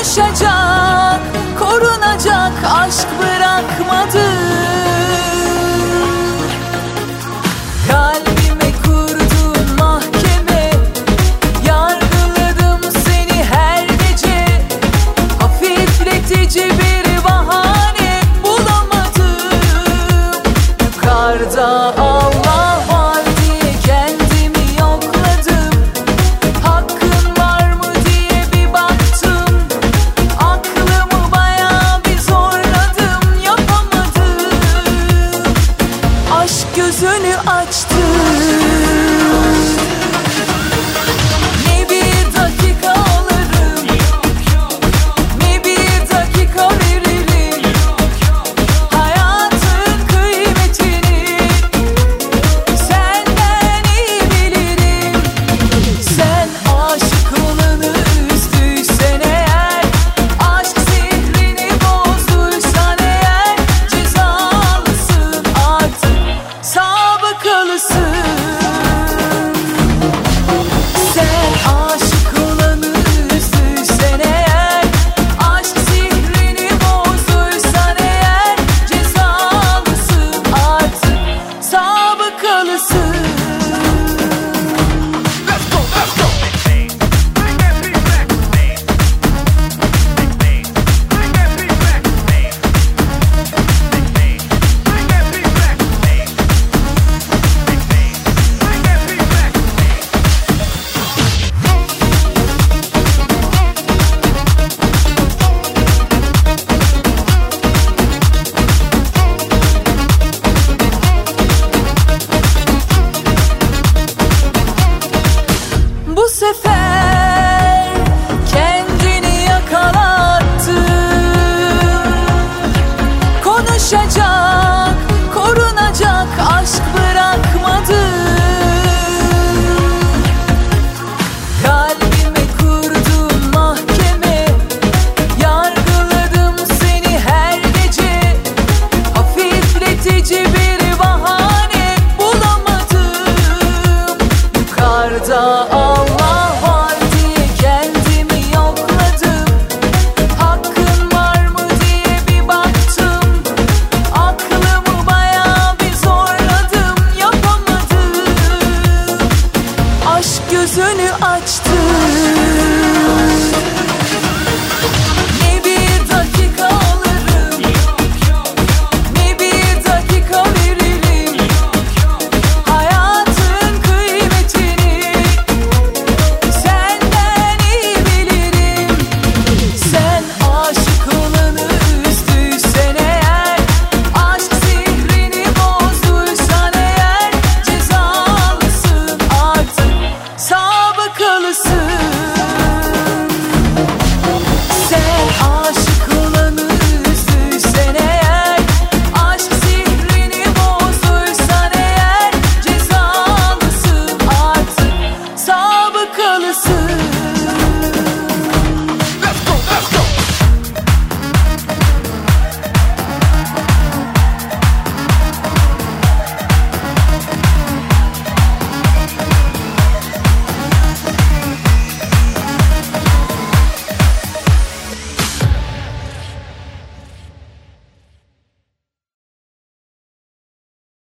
konuşacak, korunacak aşk bırakmadı. Kalbime kurdum mahkeme, yargıladım seni her gece. Hafifletici bir bahane bulamadım. Yukarıda Allah var diye kendimi yokladım. Hakkın var mı diye bir baktım. Aklımı bayağı bir zorladım, yapamadım. Aşk gözünü açtı. Ne bir dakika alırım, ne bir dakika veririm. Hayatın kıymetini senden iyi bilirim. Sen aşık olanı üzdüysen eğer, aşk sihrini bozduysan eğer, cezalısın artık, sabıkalısın. Sen aşık olanı üzdüysen eğer, aşk sihrini bozduysan eğer, cezalısın artık, sabıkalısın. Bu sefer kendini yakalattı. Konuşacak, korunacak aşk bırakmadı. Kalbime kurdum mahkeme, yargıladım seni her gece. Hafifletici bir bahane bulamadım. Yukarıda Allah var diye kendimi yokladım. Hakkın var mı diye bir baktım. Aklımı bayağı bir zorladım, yapamadım. Aşk gözünü açtı. Ne bir dakika alırım, ne bir dakika veririm. Hayatın kıymetini senden iyi bilirim. Sen aşık olanı üzdüysen eğer, aşk sihrini bozduysan eğer, cezalısın artık, sabıkalısın. Sen aşık olanı üzdüysen eğer, aşk sihrini bozduysan eğer, cezalısın artık, sabıkalısın.